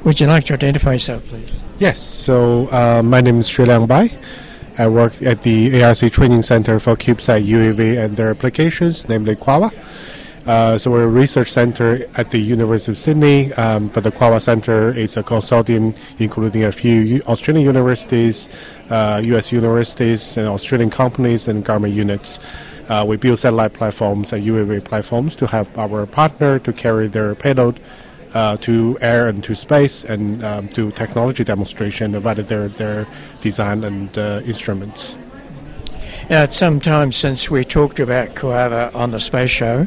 Would you like to identify yourself, please? Yes, so my name is Sri Liang Bai. I work at the ARC Training Center for CubeSat UAV and their applications, namely Quawa. So we're a research center at the University of Sydney, but the Quawa Center is a consortium including a few Australian universities, US universities, and Australian companies and government units. We build satellite platforms and UAV platforms to help our partner to carry their payload to air and to space, and to technology demonstration about their design and instruments. Now, it's some time since we talked about Koala on the Space Show,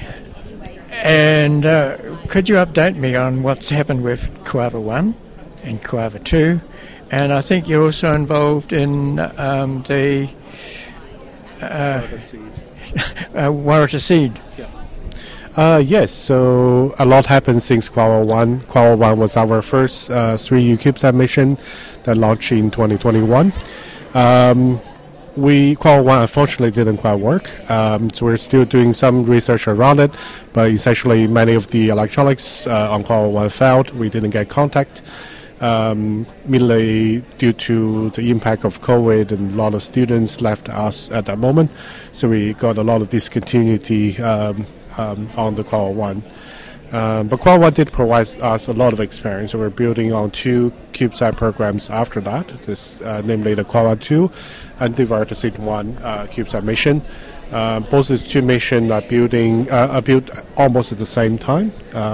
and could you update me on what's happened with Koala 1 and Koala 2? And I think you're also involved in the Waratah Seed. Yes, so a lot happened since Koala 1. Koala 1 was our first 3U CubeSat mission that launched in 2021. Koala 1 unfortunately didn't quite work, so we're still doing some research around it, but essentially many of the electronics on Koala 1 failed. We didn't get contact, mainly due to the impact of COVID, and a lot of students left us at that moment, so we got a lot of discontinuity on the Koala 1. But Koala 1 did provide us a lot of experience. So we're building on 2 CubeSat programs after that, namely the Koala 2 and the Waratah Seed 1 CubeSat mission. Both these 2 missions are built almost at the same time.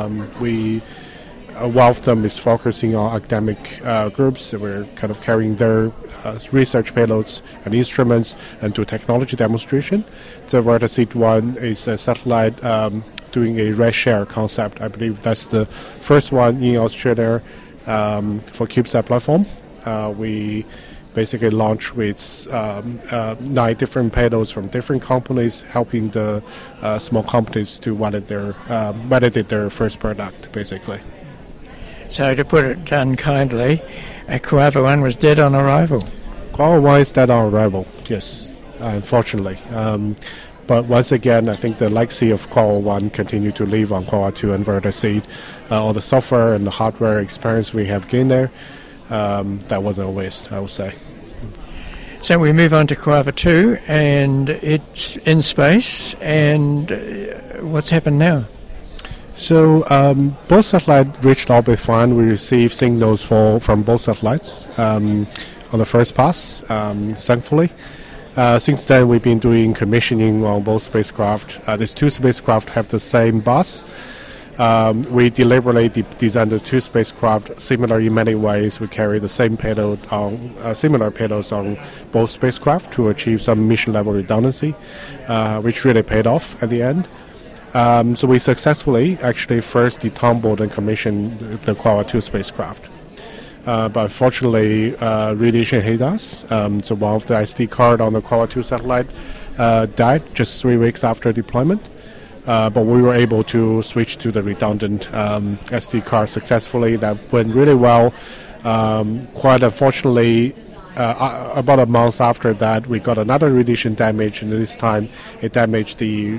One of them is focusing on academic groups. So we're kind of carrying their research payloads and instruments and do technology demonstration. The Waratah Seed 1 is a satellite doing a red share concept. I believe that's the first one in Australia for CubeSat platform. We basically launched with 9 different payloads from different companies, helping the small companies to validate their first product, basically. So to put it unkindly, Koala 1 was dead on arrival. Koala 1 is dead on arrival, yes, unfortunately. But once again, I think the legacy of Koala 1 continue to live on Koala 2 and Waratah Seed. All the software and the hardware experience we have gained there, that wasn't a waste, I would say. So we move on to Koala 2, and it's in space, and what's happened now? So both satellites reached orbit fine. We received signals from both satellites on the first pass, thankfully. Since then, we've been doing commissioning on both spacecraft. These 2 spacecraft have the same bus. We deliberately designed the 2 spacecraft similar in many ways. We carry the same payload similar payloads on both spacecraft to achieve some mission level redundancy, which really paid off at the end. So we successfully actually first detumbled and commissioned the Koala 2 spacecraft. But unfortunately, radiation hit us. So one of the SD card on the Koala 2 satellite died just 3 weeks after deployment. But we were able to switch to the redundant SD card successfully. That went really well. Quite unfortunately, about a month after that, we got another radiation damage, and this time it damaged the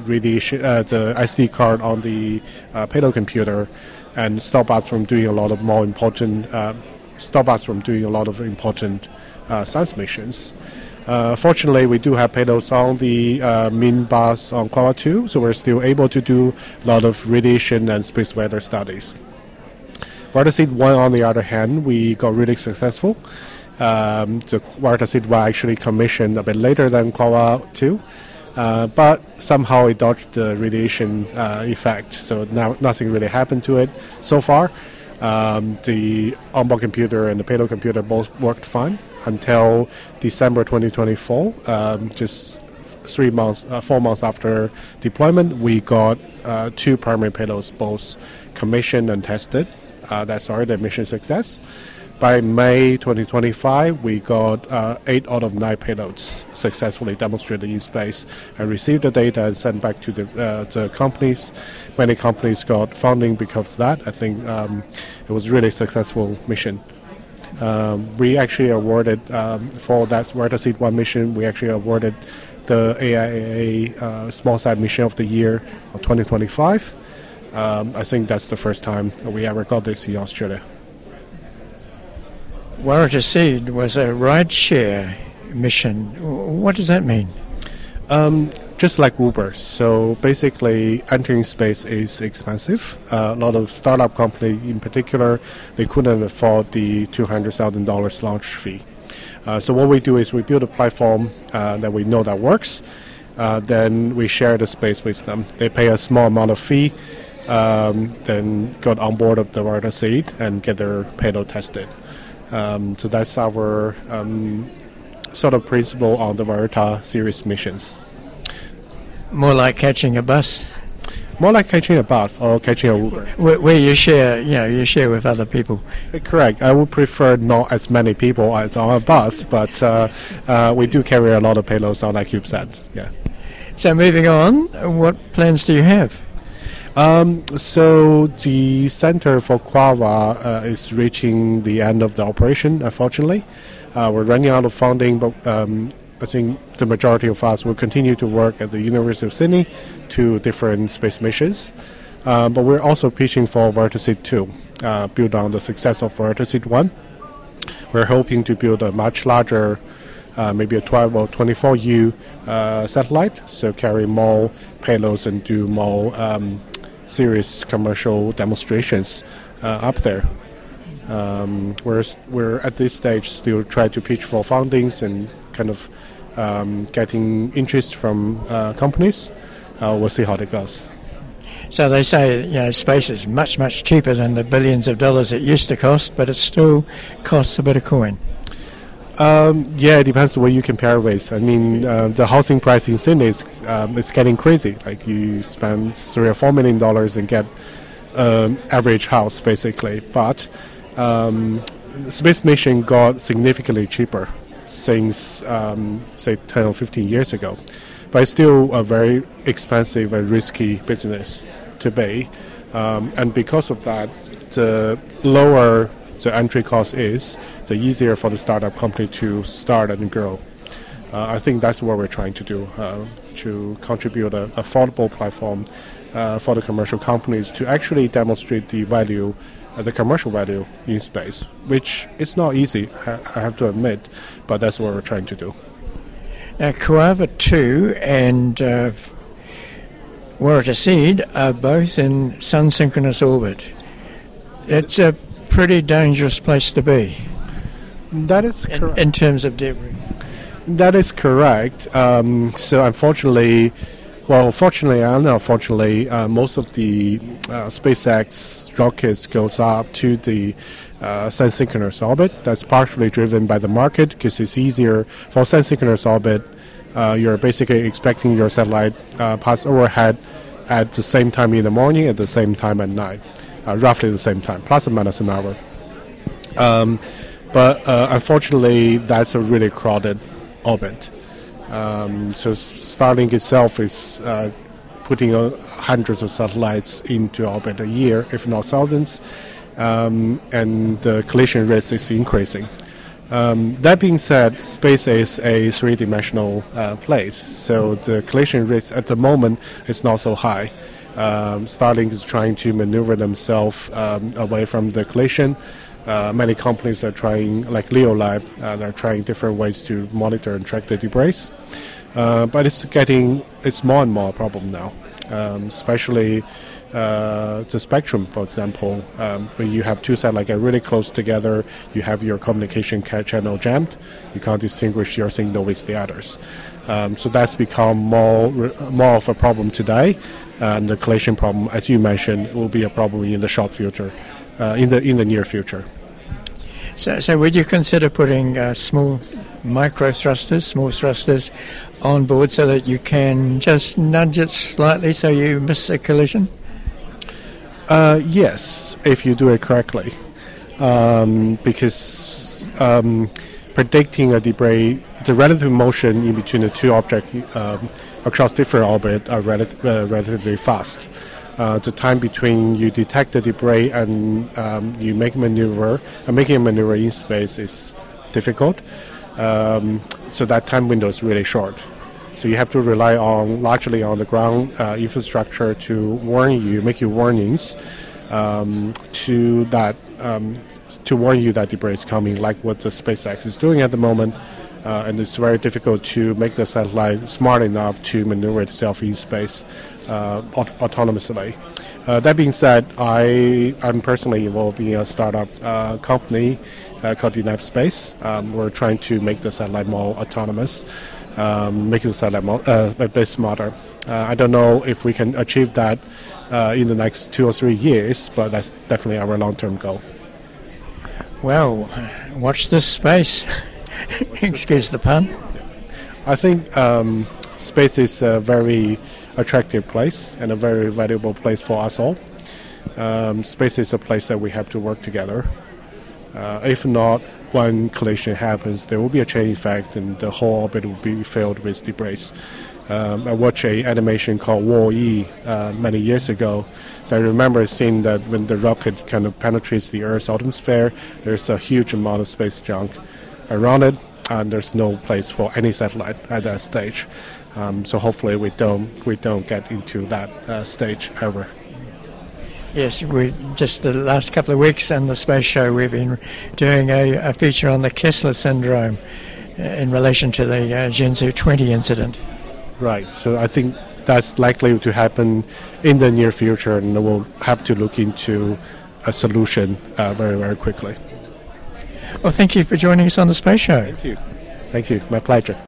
SD card on the payload computer, and stopped us from doing a lot of important science missions. Fortunately, we do have payloads on the main bus on Koala 2, so we're still able to do a lot of radiation and space weather studies. Waratah Seed 1, on the other hand, we got really successful. The Waratah Seed 1 actually commissioned a bit later than Koala 2, but somehow it dodged the radiation effect, so now nothing really happened to it so far. The onboard computer and the payload computer both worked fine until December 2024. Just 4 months after deployment, we got 2 primary payloads, both commissioned and tested. That's already a mission success. By May 2025, we got 8 out of 9 payloads successfully demonstrated in space and received the data and sent back to the companies. Many companies got funding because of that. I think it was a really successful mission. We actually awarded, for that Waratah Seed 1 mission, we actually awarded the AIAA Small-Sat Mission of the Year of 2025. I think that's the first time we ever got this in Australia. Waratah Seed was a ride-share mission. What does that mean? Just like Uber. So basically, entering space is expensive. A lot of startup companies, in particular, they couldn't afford the $200,000 launch fee. So what we do is we build a platform that we know that works. Then we share the space with them. They pay a small amount of fee, then got on board of the Waratah Seed and get their payload tested. So that's our sort of principle on the Waratah series missions. More like catching a bus? More like catching a bus or catching a Uber. Where you share with other people. Correct. I would prefer not as many people as on a bus, but we do carry a lot of payloads on that CubeSat. Yeah. So moving on, what plans do you have? So the Center for Quava is reaching the end of the operation, unfortunately. We're running out of funding, but I think the majority of us will continue to work at the University of Sydney to different space missions. But we're also pitching for Waratah Seed 2, build on the success of Waratah Seed 1. We're hoping to build a much larger, maybe a 12 or 24U satellite, so carry more payloads and do more serious commercial demonstrations up there. We're at this stage still trying to pitch for fundings and kind of getting interest from companies. We'll see how it goes. So they say, space is much, much cheaper than the billions of dollars it used to cost, but it still costs a bit of coin. Yeah, it depends on what you compare with. I mean, the housing price in Sydney is getting crazy. Like you spend $3 or $4 million and get average house basically. But space mission got significantly cheaper since say 10 or 15 years ago. But it's still a very expensive and risky business to be. And because of that, the lower the entry cost is, the easier for the startup company to start and grow. I think that's what we're trying to do, to contribute an affordable platform for the commercial companies to actually demonstrate the value, the commercial value in space, which is not easy, I have to admit, but that's what we're trying to do. Now, Kuava 2 and Waratah Seed are both in sun-synchronous orbit. It's a pretty dangerous place to be. That is correct. In terms of debris. That is correct. So unfortunately, fortunately and unfortunately, most of the SpaceX rockets goes up to the sun-synchronous orbit. That's partially driven by the market because it's easier for sun-synchronous orbit. You're basically expecting your satellite pass overhead at the same time in the morning, at the same time at night. Roughly the same time, plus or minus an hour. But unfortunately, that's a really crowded orbit. So Starlink itself is putting hundreds of satellites into orbit a year, if not thousands, and the collision risk is increasing. That being said, space is a three-dimensional place, so the collision risk at the moment is not so high. Starlink is trying to maneuver themselves away from the collision. Many companies are trying, like Leolab, they're trying different ways to monitor and track the debris. But it's more and more a problem now, especially the spectrum, for example. When you have two satellites get really close together, you have your communication channel jammed. You can't distinguish your signal with the others. So that's become more of a problem today. And the collision problem, as you mentioned, will be a problem in the short future, in the near future. So would you consider putting small thrusters on board so that you can just nudge it slightly so you miss a collision? Yes, if you do it correctly. Because predicting a debris, the relative motion in between the two objects across different orbits are relatively fast. The time between you detect the debris and you make a maneuver, making a maneuver in space is difficult. So that time window is really short. So you have to rely largely on the ground infrastructure to warn you, make you warnings to that to warn you that debris is coming, like what the SpaceX is doing at the moment. And it's very difficult to make the satellite smart enough to maneuver itself in space autonomously. That being said, I'm personally involved in a startup company called Dnap Space. We're trying to make the satellite more autonomous, make the satellite a bit smarter. I don't know if we can achieve that in the next 2 or 3 years, but that's definitely our long-term goal. Well, watch this space. Excuse the pun. I think space is a very attractive place and a very valuable place for us all. Space is a place that we have to work together. If not, when collision happens, there will be a chain effect and the whole orbit will be filled with debris. I watched an animation called Wall-E many years ago. So I remember seeing that when the rocket kind of penetrates the Earth's atmosphere, there's a huge amount of space junk around it, and there's no place for any satellite at that stage. So hopefully we don't get into that stage ever. Yes, we just the last couple of weeks on the Space Show we've been doing a feature on the Kessler syndrome in relation to the Zhenzhou 20 incident. Right, so I think that's likely to happen in the near future, and we'll have to look into a solution very, very quickly. Well, thank you for joining us on the Space Show. Thank you. Thank you. My pleasure.